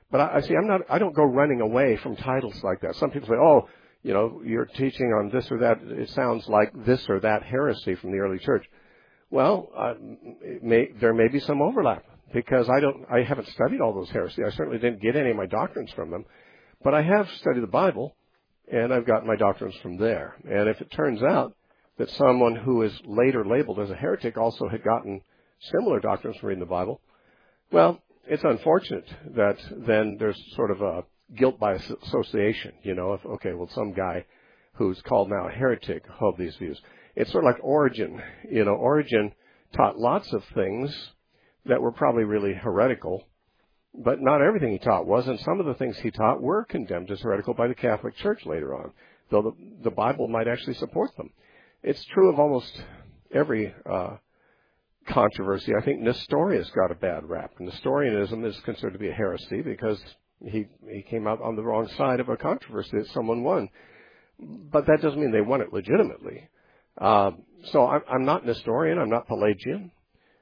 Speaker 1: But I don't go running away from titles like that. Some people say, oh, you're teaching on this or that. It sounds like this or that heresy from the early church. Well, there may be some overlap because I haven't studied all those heresies. I certainly didn't get any of my doctrines from them, but I have studied the Bible, and I've got my doctrines from there. And if it turns out that someone who is later labeled as a heretic also had gotten similar doctrines from reading the Bible, well, it's unfortunate that then there's sort of a guilt by association, if some guy who's called now a heretic held these views. It's sort of like Origen. Origen taught lots of things that were probably really heretical, but not everything he taught was, and some of the things he taught were condemned as heretical by the Catholic Church later on, though the Bible might actually support them. It's true of almost every controversy. I think Nestorius got a bad rap. Nestorianism is considered to be a heresy because he came out on the wrong side of a controversy that someone won. But that doesn't mean they won it legitimately. So I'm not Nestorian. I'm not Pelagian.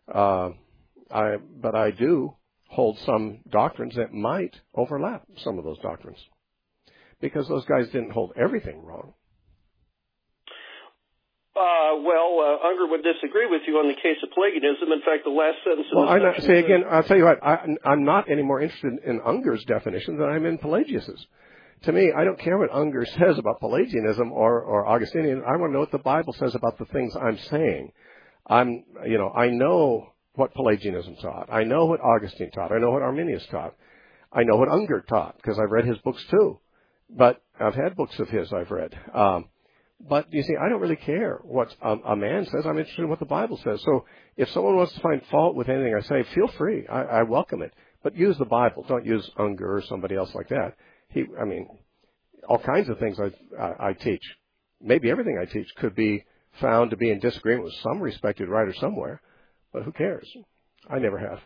Speaker 1: But I do hold some doctrines that might overlap some of those doctrines because those guys didn't hold everything wrong.
Speaker 8: Unger would disagree with you on the case of Pelagianism. In fact, the last sentence of
Speaker 1: again, I'll tell you what, I'm not any more interested in Unger's definition than I'm in Pelagius's. To me, I don't care what Unger says about Pelagianism or Augustinian. I want to know what the Bible says about the things I'm saying. I know what Pelagianism taught. I know what Augustine taught. I know what Arminius taught. I know what Unger taught because I've read his books too. But I've had books of his I've read. But you see, I don't really care what a man says. I'm interested in what the Bible says. So if someone wants to find fault with anything I say, feel free. I welcome it. But use the Bible. Don't use Unger or somebody else like that. All kinds of things I teach. Maybe everything I teach could be found to be in disagreement with some respected writer somewhere. But who cares? I never have.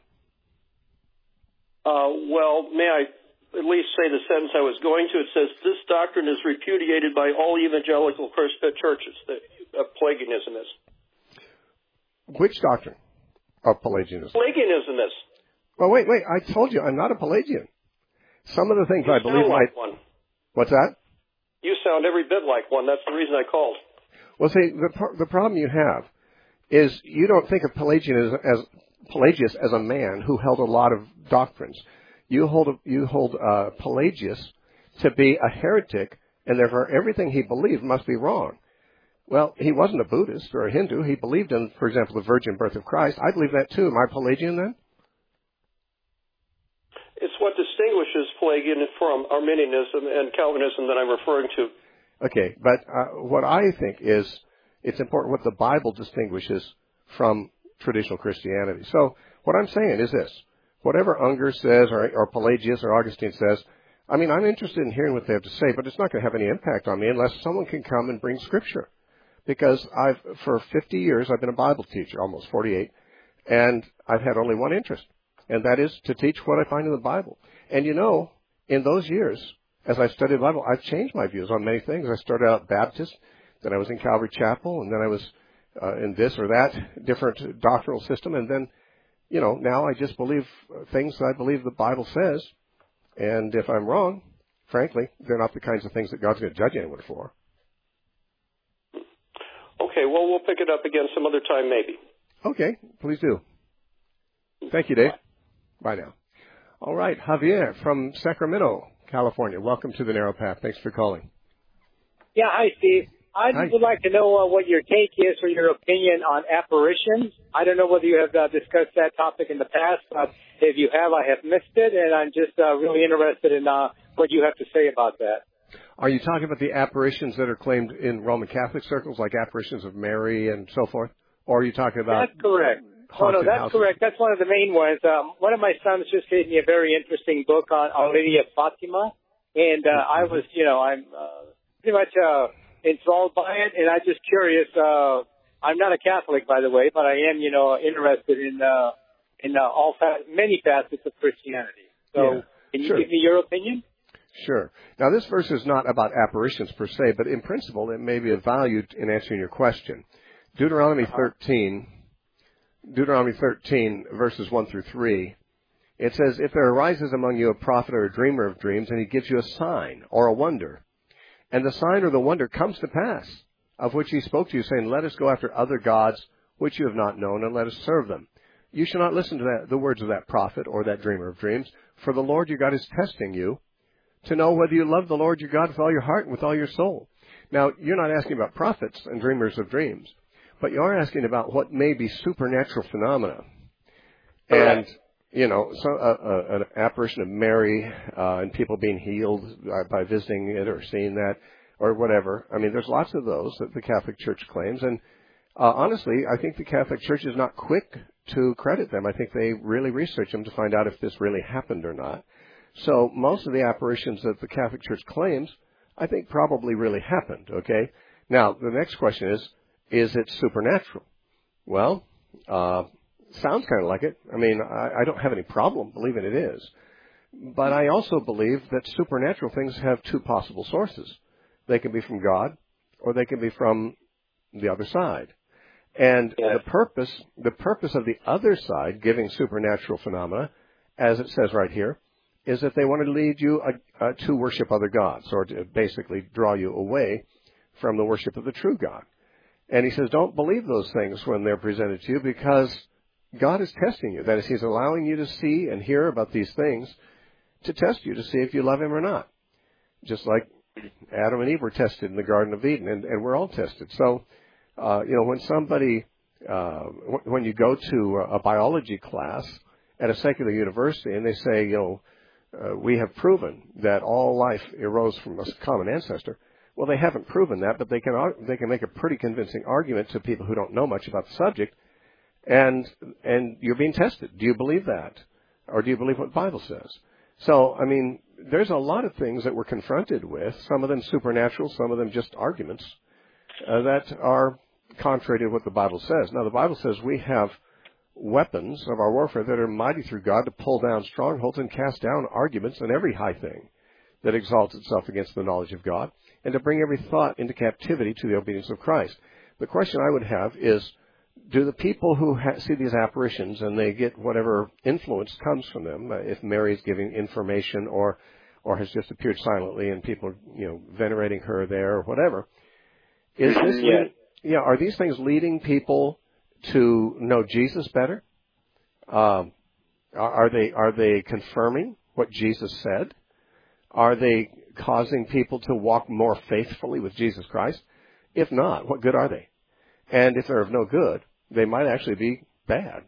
Speaker 8: May I at least say the sentence I was going to? It says, this doctrine is repudiated by all evangelical churches, that Pelagianism is.
Speaker 1: Which doctrine of Pelagianism?
Speaker 8: Pelagianism is.
Speaker 1: Well, wait, I told you I'm not a Pelagian. Some of the things I believe
Speaker 8: like one.
Speaker 1: What's that?
Speaker 8: You sound every bit like one. That's the reason I called.
Speaker 1: Well, see, the problem you have is you don't think of Pelagius as a man who held a lot of doctrines. You hold Pelagius to be a heretic, and therefore everything he believed must be wrong. Well, he wasn't a Buddhist or a Hindu. He believed in, for example, the virgin birth of Christ. I believe that too. Am I Pelagian then?
Speaker 8: It's what distinguishes Pelagian from Arminianism and Calvinism that I'm referring to.
Speaker 1: Okay, but what I think is it's important what the Bible distinguishes from traditional Christianity. So what I'm saying is this. Whatever Unger says or Pelagius or Augustine says, I'm interested in hearing what they have to say, but it's not going to have any impact on me unless someone can come and bring Scripture. Because for 50 years, I've been a Bible teacher, almost 48, and I've had only one interest, and that is to teach what I find in the Bible. And in those years, as I studied the Bible, I've changed my views on many things. I started out Baptist, then I was in Calvary Chapel, and then I was in this or that different doctrinal system, and then now I just believe things I believe the Bible says, and if I'm wrong, frankly, they're not the kinds of things that God's going to judge anyone for.
Speaker 8: Okay, well, we'll pick it up again some other time, maybe.
Speaker 1: Okay, please do. Thank you, Dave. Bye now. All right, Javier from Sacramento, California. Welcome to the Narrow Path. Thanks for calling.
Speaker 9: Yeah, hi, Steve. I would like to know what your take is or your opinion on apparitions. I don't know whether you have discussed that topic in the past, but if you have, I have missed it, and I'm just really interested in what you have to say about that.
Speaker 1: Are you talking about the apparitions that are claimed in Roman Catholic circles, like apparitions of Mary and so forth? Or are you talking about...
Speaker 9: That's correct. No, that's
Speaker 1: houses?
Speaker 9: correct. That's one of the main ones. One of my sons just gave me a very interesting book on Our Lady of Fatima, and I was, I'm pretty much... enthralled by it, and I'm just curious. I'm not a Catholic, by the way, but I am, interested in many facets of Christianity. So, can you give me your opinion?
Speaker 1: Sure. Now, this verse is not about apparitions per se, but in principle, it may be of value in answering your question. Deuteronomy 13, verses 1 through 3, It says, if there arises among you a prophet or a dreamer of dreams, and he gives you a sign or a wonder, and the sign or the wonder comes to pass, of which he spoke to you, saying, let us go after other gods which you have not known, and let us serve them. You shall not listen to the words of that prophet or that dreamer of dreams, for the Lord your God is testing you to know whether you love the Lord your God with all your heart and with all your soul. Now, you're not asking about prophets and dreamers of dreams, but you are asking about what may be supernatural phenomena. And, you know, an apparition of Mary and people being healed by visiting it or seeing that or whatever. I mean, there's lots of those that the Catholic Church claims. And honestly, I think the Catholic Church is not quick to credit them. I think they really research them to find out if this really happened or not. So most of the apparitions that the Catholic Church claims, I think probably really happened, okay? Now, the next question is it supernatural? Well, sounds kind of like it. I mean, I don't have any problem believing it is. But I also believe that supernatural things have two possible sources. They can be from God, or they can be from the other side. And the purpose of the other side giving supernatural phenomena, as it says right here, is that they want to lead you to worship other gods, or to basically draw you away from the worship of the true God. And he says, don't believe those things when they're presented to you, because God is testing you. That is, he's allowing you to see and hear about these things to test you, to see if you love him or not. Just like Adam and Eve were tested in the Garden of Eden, and we're all tested. So, you know, when somebody, when you go to a biology class at a secular university and they say, you know, we have proven that all life arose from a common ancestor. Well, they haven't proven that, but they can make a pretty convincing argument to people who don't know much about the subject. And you're being tested. Do you believe that? Or do you believe what the Bible says? So, I mean, there's a lot of things that we're confronted with, some of them supernatural, some of them just arguments, that are contrary to what the Bible says. Now, the Bible says we have weapons of our warfare that are mighty through God to pull down strongholds and cast down arguments and every high thing that exalts itself against the knowledge of God, and to bring every thought into captivity to the obedience of Christ. The question I would have is, do the people who see these apparitions and they get whatever influence comes from them, if Mary's giving information or has just appeared silently and people, you know, venerating her there or whatever, is this, are these things leading people to know Jesus better? Are they confirming what Jesus said? Are they causing people to walk more faithfully with Jesus Christ? If not, what good are they? And if they're of no good, they might actually be bad.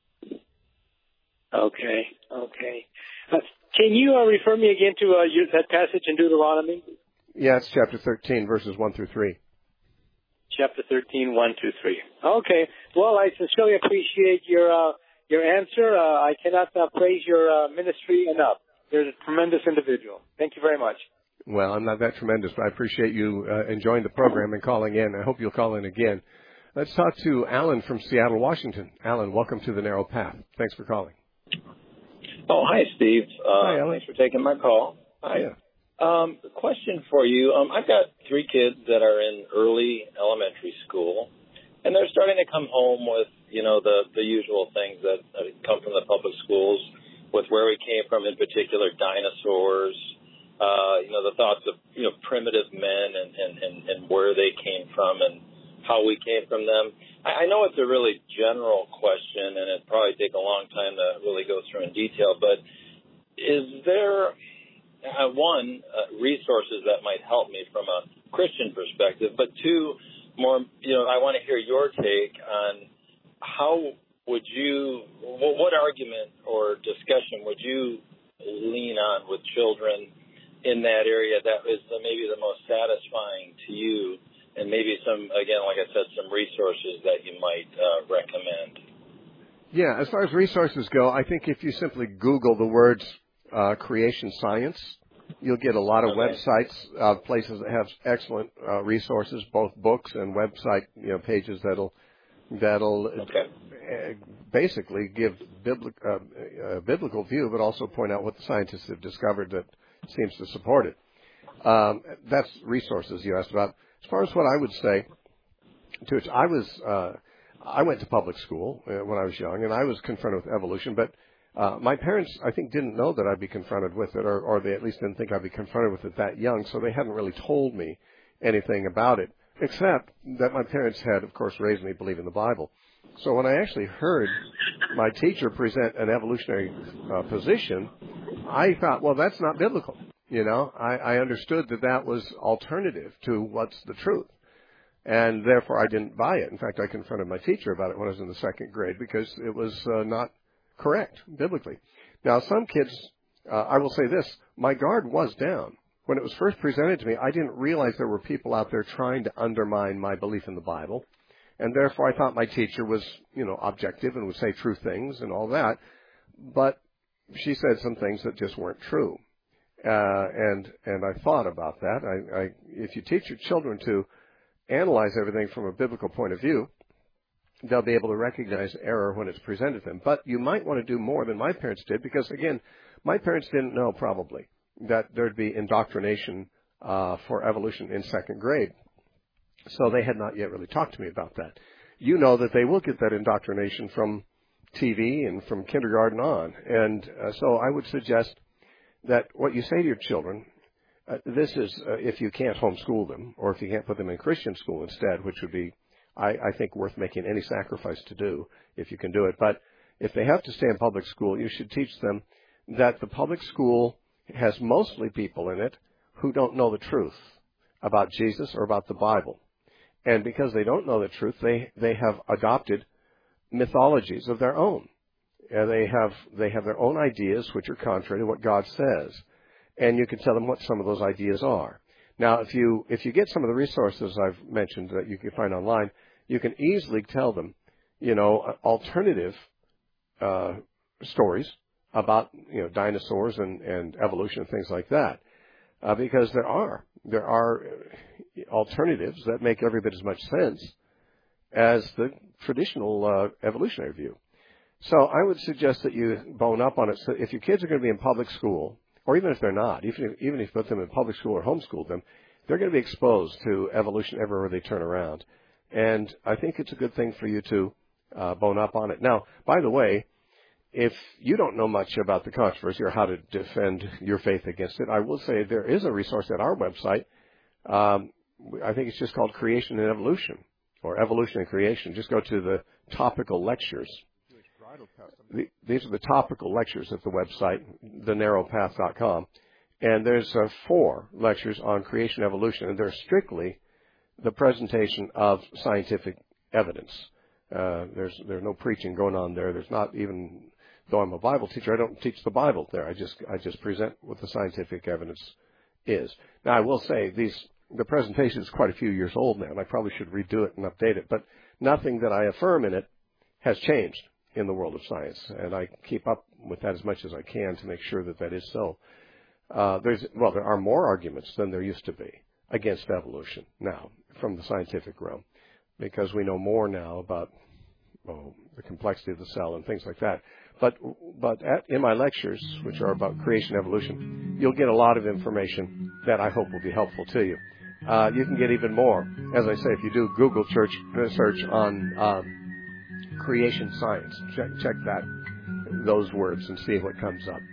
Speaker 9: Okay. Can you refer me again to that passage in Deuteronomy?
Speaker 1: Yeah, it's chapter 13, verses 1 through 3.
Speaker 9: Chapter 13, 1 through 3. Okay. Well, I sincerely appreciate your answer. I cannot praise your ministry enough. You're a tremendous individual. Thank you very much.
Speaker 1: Well, I'm not that tremendous, but I appreciate you enjoying the program and calling in. I hope you'll call in again. Let's talk to Alan from Seattle, Washington. Alan, welcome to the Narrow Path. Thanks for calling.
Speaker 10: Oh, hi, Steve.
Speaker 1: Hi, Alan.
Speaker 10: Thanks for taking my call. Hi.
Speaker 1: Yeah.
Speaker 10: Question for you. I've got 3 kids that are in early elementary school, and they're starting to come home with, you know, the usual things that come from the public schools, with where we came from, in particular, dinosaurs, you know, the thoughts of, you know, primitive men and where they came from and how we came from them. I know it's a really general question, and it'd probably take a long time to really go through in detail, but is there, resources that might help me from a Christian perspective, but 2, more, you know, I want to hear your take on how would you, what argument or discussion would you lean on with children in that area that is maybe the most satisfying to you, and maybe some, again, like I said, some resources that you might recommend?
Speaker 1: Yeah, as far as resources go, I think if you simply Google the words creation science, you'll get a lot of websites, places that have excellent resources, both books and website, you know, pages that'll basically give a biblical view, but also point out what the scientists have discovered that seems to support it. That's resources you asked about. As far as what I would say, to which I went to public school when I was young, and I was confronted with evolution, but My parents, I think, didn't know that I'd be confronted with it, or they at least didn't think I'd be confronted with it that young, so they hadn't really told me anything about it, except that my parents had, of course, raised me believing the Bible. So when I actually heard my teacher present an evolutionary position, I thought, well, that's not biblical. You know, I understood that was alternative to what's the truth. And therefore, I didn't buy it. In fact, I confronted my teacher about it when I was in the second grade because it was not correct biblically. Now, some kids, I will say this, my guard was down. When it was first presented to me, I didn't realize there were people out there trying to undermine my belief in the Bible. And therefore, I thought my teacher was, you know, objective and would say true things and all that. But she said some things that just weren't true. And I thought about that. If you teach your children to analyze everything from a biblical point of view, they'll be able to recognize error when it's presented to them. But you might want to do more than my parents did because, again, my parents didn't know probably that there'd be indoctrination for evolution in second grade. So they had not yet really talked to me about that. You know that they will get that indoctrination from TV and from kindergarten on. And so I would suggest that what you say to your children, this is if you can't homeschool them or if you can't put them in Christian school instead, which would be, I think, worth making any sacrifice to do if you can do it. But if they have to stay in public school, you should teach them that the public school has mostly people in it who don't know the truth about Jesus or about the Bible. And because they don't know the truth, they have adopted mythologies of their own. They have their own ideas which are contrary to what God says. And you can tell them what some of those ideas are. Now, if you get some of the resources I've mentioned that you can find online, you can easily tell them, you know, alternative stories about, you know, dinosaurs and evolution and things like that, because there are alternatives that make every bit as much sense as the traditional evolutionary view. So I would suggest that you bone up on it. So if your kids are going to be in public school, or even if they're not, even if you put them in public school or homeschool them, they're going to be exposed to evolution everywhere they turn around. And I think it's a good thing for you to bone up on it. Now, by the way, if you don't know much about the controversy or how to defend your faith against it, I will say there is a resource at our website. I think it's just called Creation and Evolution, or Evolution and Creation. Just go to the topical lectures. These are the topical lectures at the website, thenarrowpath.com. And there's 4 lectures on creation and evolution, and they're strictly the presentation of scientific evidence. There's no preaching going on there. There's not even, though I'm a Bible teacher, I don't teach the Bible there. I just present what the scientific evidence is. Now, I will say the presentation is quite a few years old now, and I probably should redo it and update it. But nothing that I affirm in it has changed in the world of science, and I keep up with that as much as I can to make sure that is so. There are more arguments than there used to be against evolution now from the scientific realm, because we know more now about the complexity of the cell and things like that. But in my lectures, which are about creation and evolution, you'll get a lot of information that I hope will be helpful to you. You can get even more, as I say, if you do Google search on creation science. Check those words and see what comes up.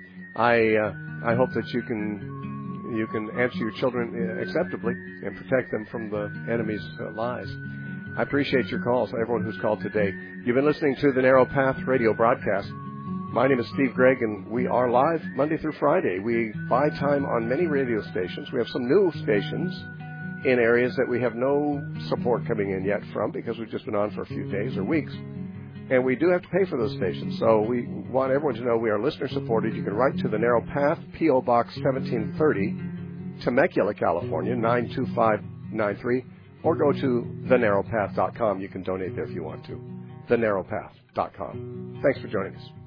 Speaker 1: I hope that you can answer your children acceptably and protect them from the enemy's lies. I appreciate your calls, everyone who's called today. You've been listening to the Narrow Path radio broadcast. My name is Steve Gregg, and we are live Monday through Friday. We buy time on many radio stations. We have some new stations in areas that we have no support coming in yet from, because we've just been on for a few days or weeks. And we do have to pay for those stations. So we want everyone to know we are listener supported. You can write to the Narrow Path, P.O. Box 1730, Temecula, California, 92593, or go to thenarrowpath.com. You can donate there if you want to. thenarrowpath.com. Thanks for joining us.